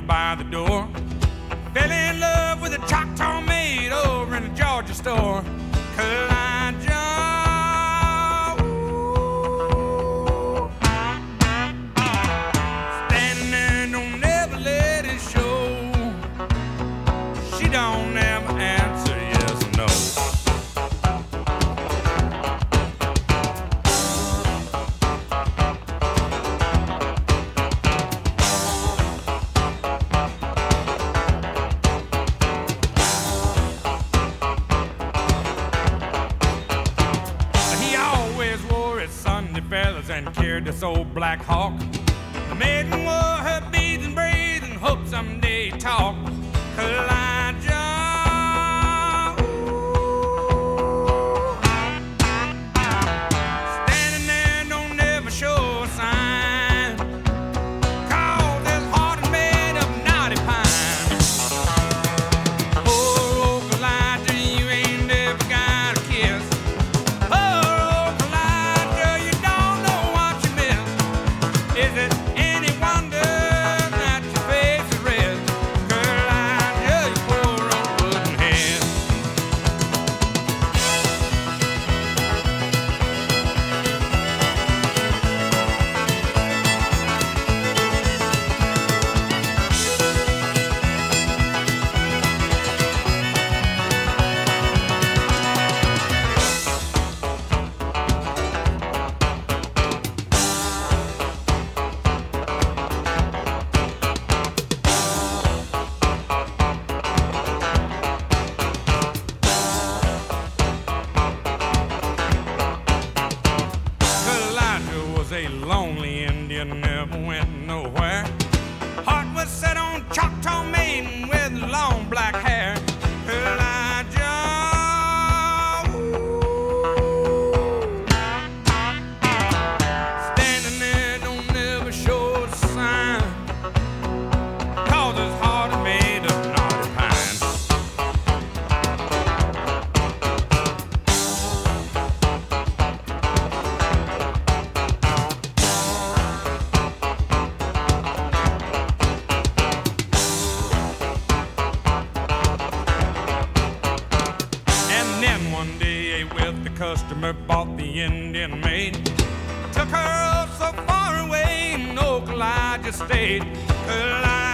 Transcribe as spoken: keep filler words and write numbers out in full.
by the door. Fell in love with a Choctaw maid over in a Georgia store. Elijah, ooh. Standing there, don't never let it show. She don't ever answer yes or no. And carried this old Black Hawk. The maiden wore her beads and braids and hoped someday he'd talk. Elijah, ooh. Standing there, don't never show a sign. 'Cause his heart is made of knotty pine. Poor old Elijah, you ain't never got a kiss. Is it any wonder that your face is red? Girl, I just poor old wooden head. A lonely Indian, never went nowhere. Heart was set on Choctaw maiden with long black hair. Elijah, ooh. Standing there, don't never show a sign. 'Cause his heart is made of knotty pine. One day a wealthy customer bought the Indian maid. Took her so far away in Oak Elijah State. Elijah